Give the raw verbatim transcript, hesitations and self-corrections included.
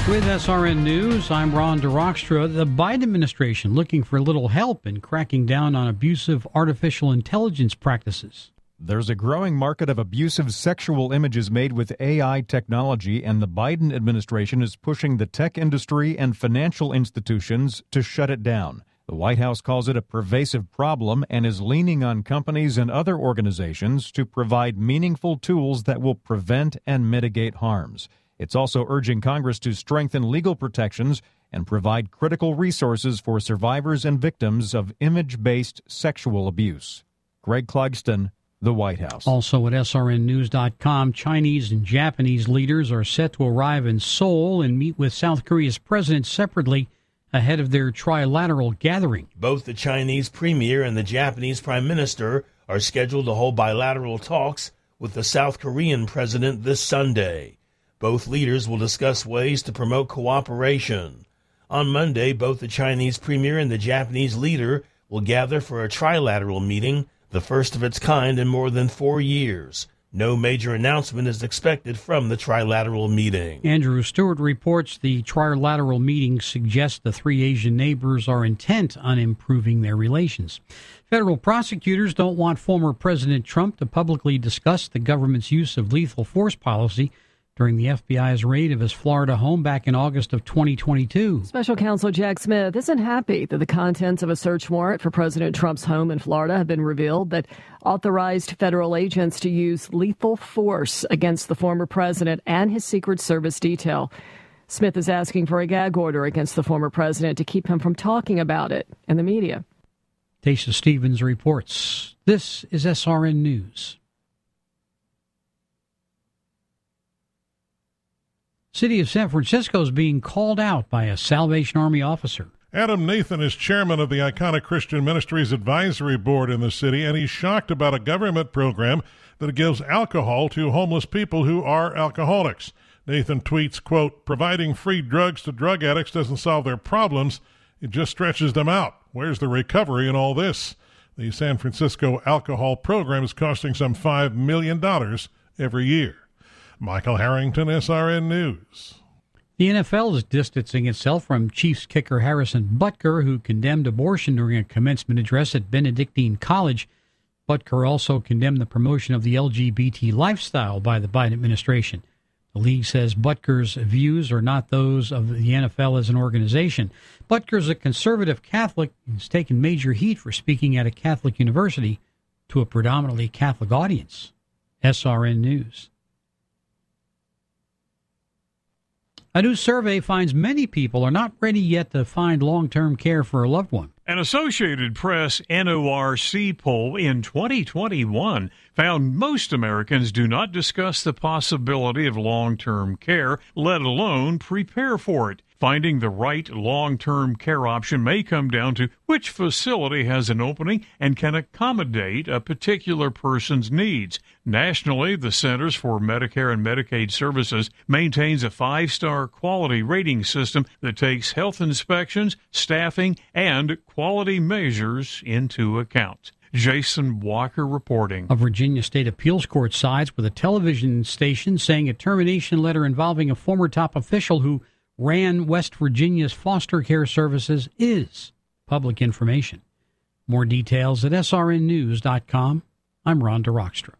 With S R N News, I'm Ron DeRockstra. The Biden administration looking for a little help in cracking down on abusive artificial intelligence practices. There's a growing market of abusive sexual images made with A I technology, and the Biden administration is pushing the tech industry and financial institutions to shut it down. The White House calls it a pervasive problem and is leaning on companies and other organizations to provide meaningful tools that will prevent and mitigate harms. It's also urging Congress to strengthen legal protections and provide critical resources for survivors and victims of image-based sexual abuse. Greg Clugston, the White House. Also at S R N news dot com, Chinese and Japanese leaders are set to arrive in Seoul and meet with South Korea's president separately ahead of their trilateral gathering. Both the Chinese premier and the Japanese prime minister are scheduled to hold bilateral talks with the South Korean president this Sunday. Both leaders will discuss ways to promote cooperation. On Monday, both the Chinese premier and the Japanese leader will gather for a trilateral meeting, the first of its kind in more than four years. No major announcement is expected from the trilateral meeting. Andrew Stewart reports the trilateral meeting suggests the three Asian neighbors are intent on improving their relations. Federal prosecutors don't want former President Trump to publicly discuss the government's use of lethal force policy during the F B I's raid of his Florida home back in August of twenty twenty-two. Special Counsel Jack Smith isn't happy that the contents of a search warrant for President Trump's home in Florida have been revealed that authorized federal agents to use lethal force against the former president and his Secret Service detail. Smith is asking for a gag order against the former president to keep him from talking about it in the media. Tasha Stevens reports. This is S R N News. City of San Francisco is being called out by a Salvation Army officer. Adam Nathan is chairman of the Iconic Christian Ministries Advisory Board in the city, and he's shocked about a government program that gives alcohol to homeless people who are alcoholics. Nathan tweets, quote, "Providing free drugs to drug addicts doesn't solve their problems. It just stretches them out. Where's the recovery in all this?" The San Francisco alcohol program is costing some five million dollars every year. Michael Harrington, S R N News. The N F L is distancing itself from Chiefs kicker Harrison Butker, who condemned abortion during a commencement address at Benedictine College. Butker also condemned the promotion of the L G B T lifestyle by the Biden administration. The league says Butker's views are not those of the N F L as an organization. Butker's a conservative Catholic and has taken major heat for speaking at a Catholic university to a predominantly Catholic audience. S R N News. A new survey finds many people are not ready yet to find long-term care for a loved one. An Associated Press N O R C poll in twenty twenty-one found most Americans do not discuss the possibility of long-term care, let alone prepare for it. Finding the right long-term care option may come down to which facility has an opening and can accommodate a particular person's needs. Nationally, the Centers for Medicare and Medicaid Services maintains a five-star quality rating system that takes health inspections, staffing, and quality measures into account. Jason Walker reporting. A Virginia State Appeals Court sides with a television station saying a termination letter involving a former top official who ran West Virginia's foster care services is public information. More details at S R N news dot com. I'm Ron DeRockstra.